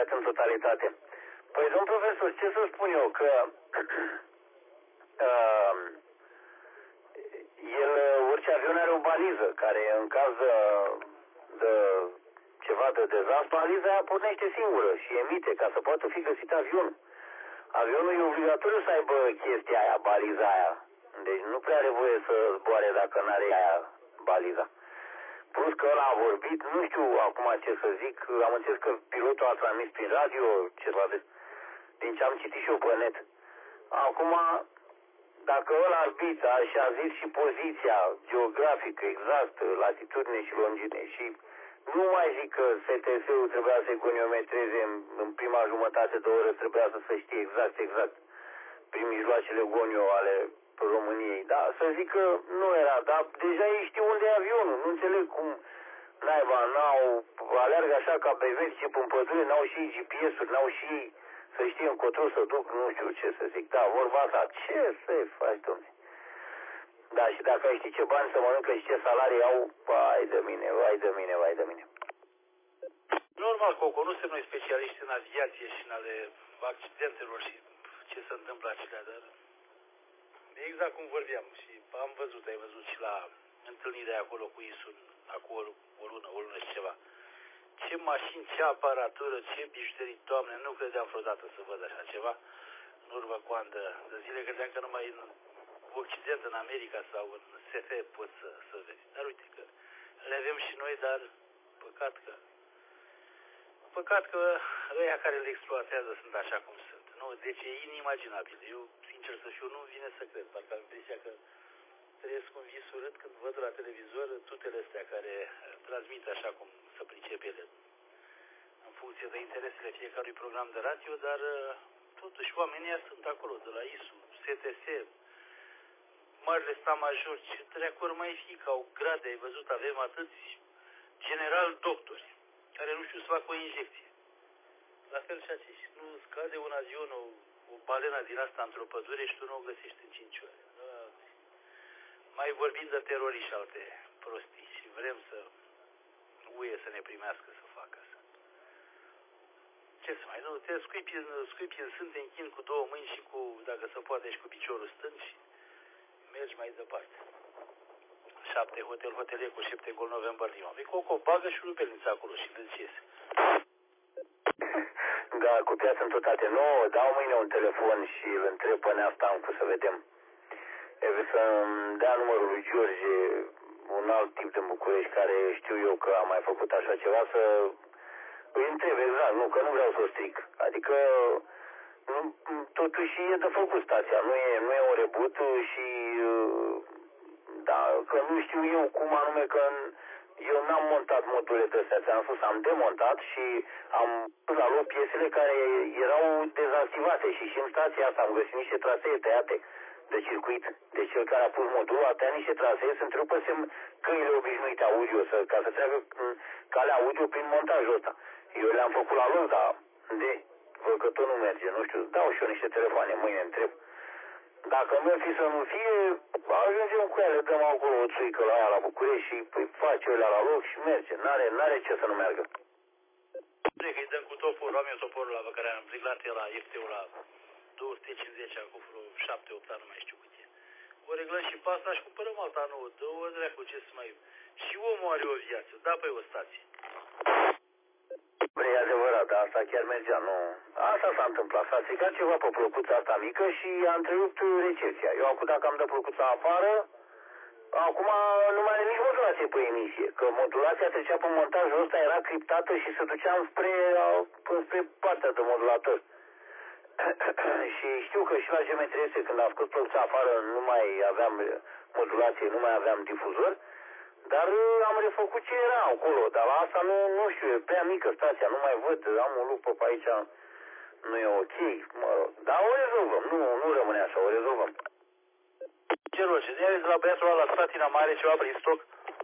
copiat în totalitate. Păi, domn profesor, ce să spun eu? Că orice avion are o baliză, care în caz de ceva de dezastru, baliza aia pornește singură și emite ca să poată fi găsit avionul. Avionul e obligatoriu să aibă chestia aia, baliza aia. Deci nu prea are voie să zboare dacă n-are aia baliza. Plus că ăla a vorbit, nu știu acum ce să zic, am înțeles că pilotul a transmis prin radio ceva din ce am citit și eu pe net. Acum, dacă ăla arbitra și a zis și poziția geografică exact, latitudine și longitudine și nu mai zic că STS-ul trebuia să-i goniometreze în prima jumătate de oră, trebuia să se știe exact prin mijloacele gonio ale României. Da, să zic că nu era, dar deja ei știu unde e avionul. Nu înțeleg cum naiba, aleargă așa ca pe veci pe pădure, n-au și GPS-uri, n-au și să știe încotro să duc, nu știu ce să zic. Da, vorba asta, ce să-i faci, dom'le? Da, și dacă ai ști ce bani să mănâncă și ce salarii au, vai de mine. Normal, Coco, nu suntem noi specialiști în aviație și în ale accidentelor și ce se întâmplă acelea, dar exact cum vorbeam și am văzut, ai văzut și la întâlnirea acolo cu Isun, acum o lună și ceva. Ce mașini, ce aparatură, ce bijuterii, Doamne, nu credeam vreodată să văd așa ceva. În urmă cu ani de zile credeam că numai în Occident, în America sau în SF poți să vezi. Dar uite că le avem și noi, dar păcat că ăia care le exploatează sunt așa cum sunt. Nu, deci e inimaginabil. Eu, sincer să fiu, nu vine să cred. Parcă am impresia că trăiesc un vis urât când văd la televizor tutele astea care transmit așa cum să pricep ele în funcție de interesele fiecărui program de radio, dar totuși oamenii sunt acolo, de la ISU, STS, marile stamajori, ce treacuri mai fi, că au grade, ai văzut, avem atâți general doctori care nu știu să facă o injecție. La fel și acești. Nu scade un avion, o balenă din asta într-o pădure și tu nu o găsești în 5 ore. Mai vorbim de teroriști și alte prostii și vrem să UE să ne primească să facă asta. Ce să mai, nu, te scuipi în sân, te închini cu două mâini și cu, dacă se poate, și cu piciorul stâng și mergi mai departe. 7 hotelier cu 7 gol November Lima. Vei Coco, bagă și rupelnița acolo și dă-ți Da, cu piață în totate. Nu, dau mâine un telefon și îl întreb pe Nea Stancu să vedem. Să-mi dea numărul lui George, un alt tip din București care știu eu că a mai făcut așa ceva, să îi întreb exact, nu, că nu vreau să o stric. Adică totuși e de făcut stația, nu e un reboot și da, că nu știu eu cum anume că eu n-am montat module de astea, ți-am spus, am demontat și am pus la loc piesele care erau dezactivate și în stația asta am găsit niște trasee tăiate de circuit. Deci cel care a pus modulul a tăiat niște trasee să întrerupăsem căile obișnuite audio, ca să treacă calea audio prin montajul ăsta. Eu le-am făcut la loc, dar văd că tot nu merge, nu știu, dau și eu niște telefoane, mâine întreb. Dacă nu fi să nu fie, ajungem cu ele, dăm acolo o țuică la aia la București și face ele la loc și merge. N-are ce să nu meargă. Cred că îi dăm cu toporul, am eu toporul ăla pe care am reglat el la FT-ul la 250 acum vreo 7-8 ani, nu mai știu cât e. O reglăm și pe asta și cumpărăm alta nouă, dă-o dracu, ce să mai... Și omul are o viață, da pe o stație. E adevărat, dar asta chiar mergea, nu... Asta s-a întâmplat, s-a stricat ceva pe plăcuța asta mică și a întrerupt recepția. Eu acum dacă am dat plăcuța afară, acum nu mai are nici modulație pe emisie, că modulația trecea pe montajul ăsta, era criptată și se ducea spre partea de modulator. Și știu că și la GM3S, când am scos plăcuța afară, nu mai aveam modulație, nu mai aveam difuzor, dar am refăcut ce era acolo, dar la asta nu știu, e prea mică stația, nu mai văd, am un lucru pe aici, nu e ok, mă rog, dar o rezolvăm, nu rămâne așa, o rezolvăm. Ce roce, de la băiatul ăla la Slatina mai are ceva prin stoc?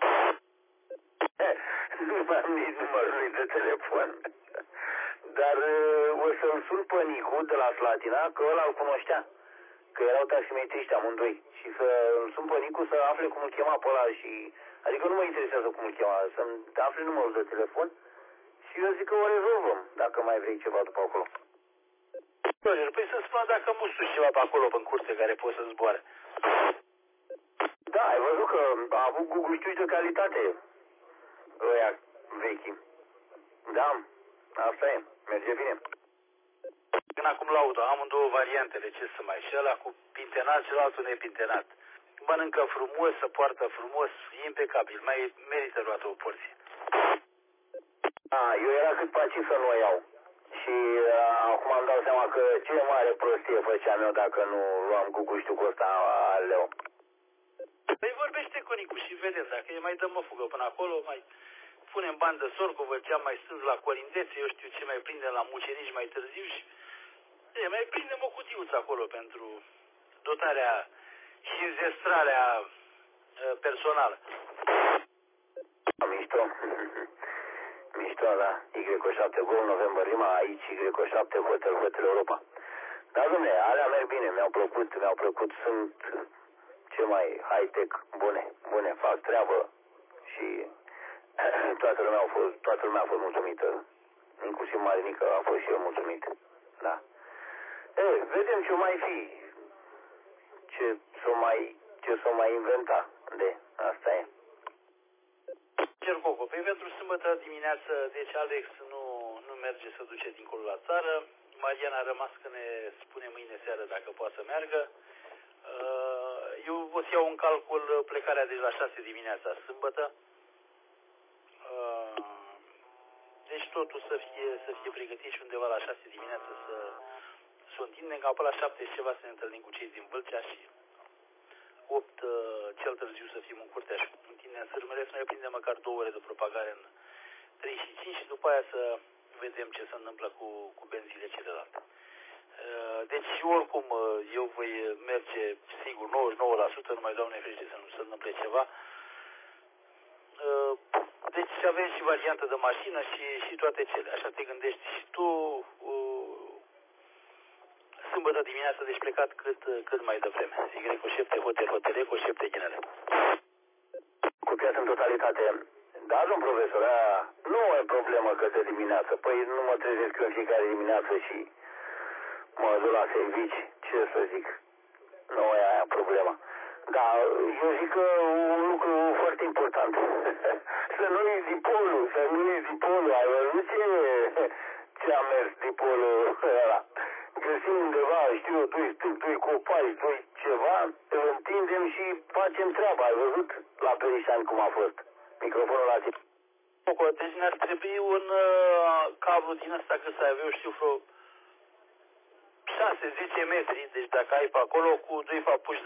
Nu mai am nici numărul lui de telefon, dar o să-l sun pe Nicu de la Slatina, că ăla îl cunoștea, că erau taximetriști amândoi, și să-l sun pe Nicu să afle cum îl chema pe ăla și... Adică nu mă interesează cum îl chema, să-mi afle numărul de telefon și și eu zic că o rezolvăm, dacă mai vrei ceva după acolo. Roger, păi să spună dacă mustuși ceva pe acolo, pe curte, care poți să zboare. Da, ai văzut că a avut guguștiuși de calitate ăia vechi. Da, asta e, merge bine. Până acum la auto, amândouă variantele, ce să mai, și ăla cu pintenat și altul nepintenat. Mănâncă frumos, se poartă frumos, e impecabil, mai merită luată o porție. Eu era cât paci să nu o iau. Și acum îmi dau seama că ce mare prostie făceam eu dacă nu luam guguștiul cu ăsta al leu. Păi vorbește cu Nicu și vedem, dacă e mai dăm o fugă până acolo, mai punem bani de sorcovă, ce am mai strâns la colindețe, eu știu ce mai prindem la mucenici mai târziu și mai prindem o cutiuță acolo pentru dotarea și înzestrarea personală. Mișto. Mișto, da. Y7 Gol, November Lima, aici Y7 Hotel Europa. Da, dom'le, alea merg bine, mi-au plăcut, sunt ce mai high-tech, bune, fac treabă și toată lumea a fost mulțumită, inclusiv Marinică a fost și eu mulțumit, da. Vedem ce mai fi, ce s-o mai inventa, asta e. Cercoco, pe pentru sâmbătă dimineață, deci Alex nu merge să duce dincolo la țară, Mariana a rămas că ne spune mâine seară dacă poate să meargă. Eu o să iau în calcul plecarea de la 6 dimineața sâmbătă. Deci totul să fie pregătit și undeva la 6 dimineața să o întindem, ca pe la 7 și ceva să ne întâlnim cu cei din Vâlcea și 8 cel târziu să fim în curtea și întindem sârmele, să mai prindem măcar 2 ore de propagare în 3 și 5 și după aia să vedem ce se întâmplă cu benzile celelalte. Deci oricum eu voi merge sigur 99%, numai Doamne ferește să nu se întâmple ceva. Deci avem și variantă de mașină și toate cele. Așa te gândești și tu. Sâmbătă dimineață, deci plecat cât mai devreme. Y7 Hotel Eco7 Ghinele. Copiat în totalitate. Da, domn profesor, nu e problemă că de dimineață. Păi nu mă trezesc eu în fiecare dimineață și mă duc la servici. Ce să zic? Nu e aia problema. Da, eu zic că un lucru foarte important. Să nu iei dipolul. Ai văzut ce a mers dipolul ăla? Găsim undeva, știu eu, 2 stâlpi, 2 copaci, 2 ceva, îl întindem și facem treaba. Ai văzut la Perișani cum a fost? Microfonul la tine. Deci ne-ar trebui un cablu din ăsta, că să ai, eu știu, vreo 6-10 metri, deci dacă ai pe acolo, cu 2 papuși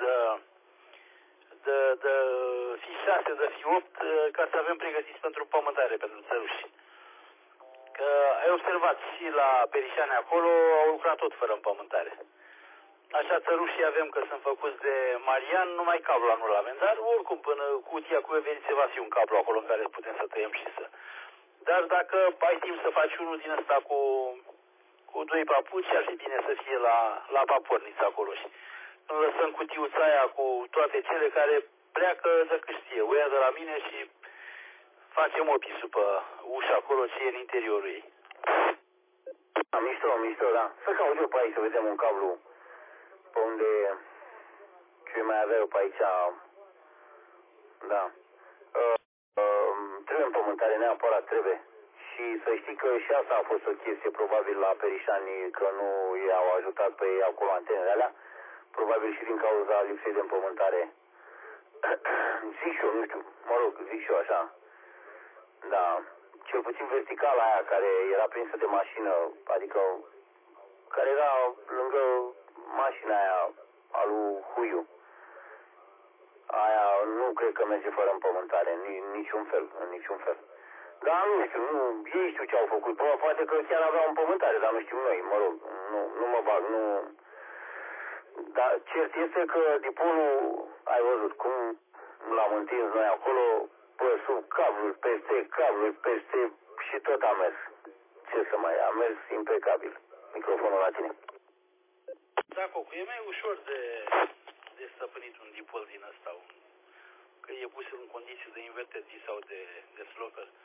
de fi 6, de fi 8, ca să avem pregătiți pentru pământare, pentru țăruși. Că ai observat și la Perișani acolo, au lucrat tot fără împământare. Așa țărușii avem că sunt făcuți de Marian, numai cablu nu l-avem, dar oricum până cutia cu evenițe va fi un cablu acolo în care putem să tăiem și să... Dar dacă ai timp să faci unul din ăsta cu 2 papuci, ar fi bine să fie la paporniță acolo și nu lăsăm cutiuța aia cu toate cele care pleacă de cât știe, o ia de la mine și facem opisul pe ușa acolo ce e în interiorul ei. Mișto, da. Să caut eu pe aici să vedem un cablu pe unde ce mai avea eu pe aici. Da. Trebuie împământare, neapărat trebuie. Și să știi că și asta a fost o chestie probabil la Perișani, că nu i-au ajutat pe ei acolo antenele alea. Probabil și din cauza lipsei de împământare. Zic și eu, nu știu, zic și eu așa. Da, cel puțin verticala aia care era prinsă de mașină, adică care era lângă mașina aia a lui Huiu. Aia nu cred că merge fără împământare, în niciun fel. Dar nu știu, ei știu ce au făcut. Poate că chiar aveau împământare, dar nu știu noi, nu mă bag, nu... Dar cert este că dipolul, ai văzut cum l-am întins noi acolo, pe sub cabluri, peste și tot a mers. Ce să mai, a mers impecabil. Microfonul la tine. Da, Cocu, e mai ușor de stăpânit un dipol din ăsta, că e pus în condiții de inverted sau de sloper.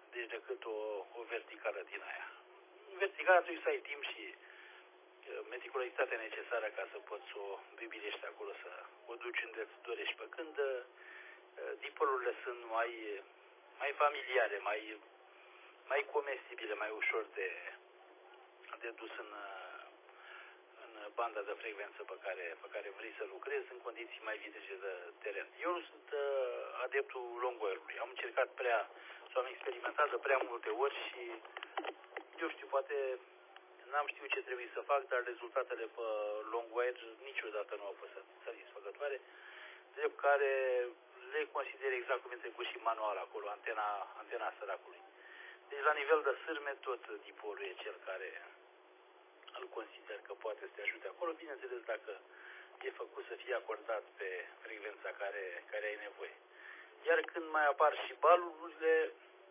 deci decât o verticală din aia. Verticala trebuie să ai timp și meticulozitatea necesară ca să poți să o bibilești acolo, să o duci unde îți dorești. Pe când dipolurile sunt mai familiare, mai comestibile, mai ușor de dus în banda de frecvență pe care vrei să lucrezi în condiții mai vitege de teren. Eu nu sunt adeptul long wire-ului. Am încercat am experimentat de prea multe ori și eu știu, poate n-am știut ce trebuie să fac, dar rezultatele pe long wire niciodată nu au fost satisfăcătoare, de care le consider exact cum e trecut și manual acolo, antena săracului. Deci la nivel de sârme tot dipolul e cel care îl consider că poate să te ajute acolo, bineînțeles dacă e făcut să fie acordat pe frecvența care ai nevoie. Iar când mai apar și balurile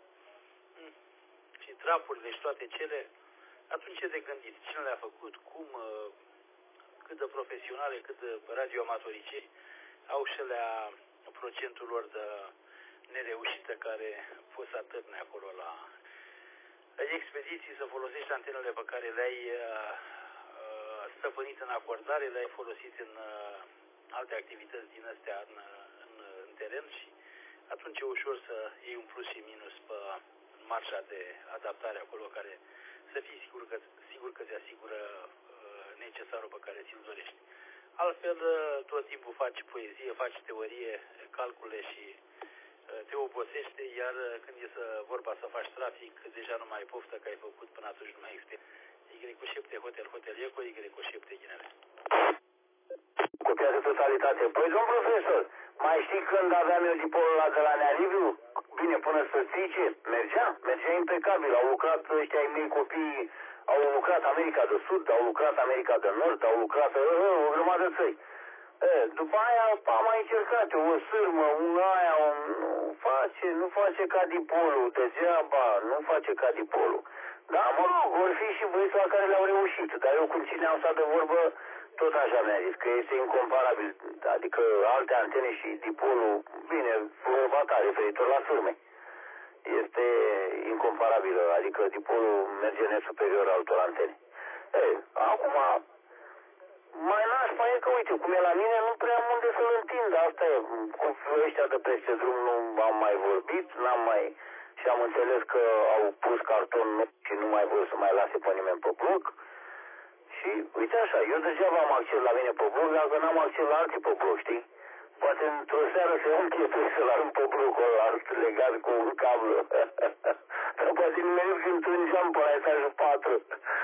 și trapurile și toate cele, atunci ce de gândit? Cine le-a făcut? Cum? Cât de profesionale, cât de radioamatorice au și alea procentul lor de nereușită care pot să atârne acolo la expediții, să folosești antenele pe care le-ai stăpânit în acordare, le-ai folosit în alte activități din astea în teren și atunci e ușor să iei un plus și minus pe marșa de adaptare acolo, care să fii sigur că îți asigură necesarul pe care ți-l dorești. Altfel, tot timpul faci poezie, faci teorie, calcule și te obosește, iar când e vorba să faci trafic, deja nu mai ai poftă, că ai făcut până atunci nu mai există. Y cu 7 hotel, hotelier, Y cu 7 ghinele. Copiază totalitate. Păi, domn profesor, mai știi când aveam eu dipolul ăla de la Nealiviu? Bine, până să strice, mergea impecabil. Au lucrat ăștia ai mei copii, au lucrat America de Sud, au lucrat America de Nord, au lucrat o grămadă de țări. După aia am mai încercat o sârmă, nu face ca dipolul, degeaba, nu face ca dipolul. Da, mă rog, vor fi și băieți la care le-au reușit, dar eu cu cine am stat de vorbă, tot așa mi-a zis, că este incomparabil, adică alte antene și dipolul, bine, vorba ta, referitor la sârme, este incomparabilă, adică dipolul merge nesuperior altor antene. Acum, mai nașpa e că, uite, cum e la mine, nu prea am unde să-l întind, asta e, cu ăștia de peste drum nu am mai vorbit, și am înțeles că au pus carton nou și nu mai vor să mai lase pe nimeni pe bloc. Și uite așa, eu degeaba am acces la mine pe bloc, dacă n-am acces la alții pe bloc, știi? Poate într-o seară să iau închetul să-l arunc pe blocul ăla legat cu un cablu. Dar poate nimeresc într-un geam pe la etajul 4.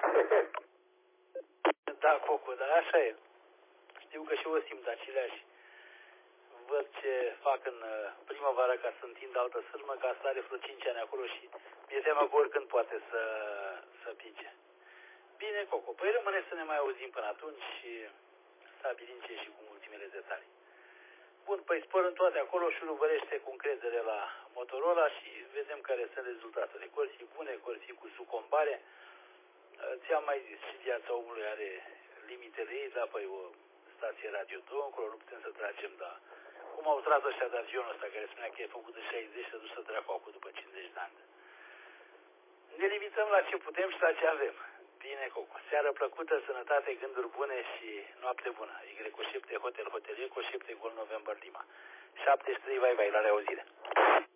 Da, Cocu, dar așa e. Știu că și eu simt aceleași. Văd ce fac în primăvară ca să întind altă sârmă, ca să are vreo 5 ani acolo și mi-e teamă că oricând poate să pice. Bine, Coco, păi rămâne să ne mai auzim până atunci și stabilim ce și cu ultimele detalii. Bun, păi spor în toate acolo și urmărește cu încredere la Motorola și vedem care sunt rezultatele. Că fi bune, că fi cu sucombare. Ți-am mai zis, și viața omului are limitele ei, da, păi o stație radio 2, încolo nu putem să tragem, da. Cum au tras ăștia de avionul ăsta care spunea că e făcut de 60 și a dus să dracu acum după 50 de ani. Ne limităm la ce putem și la ce avem. Bine, Coco. Seară plăcută, sănătate, gânduri bune și noapte bună. Y cu 7 hotel, hotelier cu 7 Gol November Lima. 73, vai, la reauzire.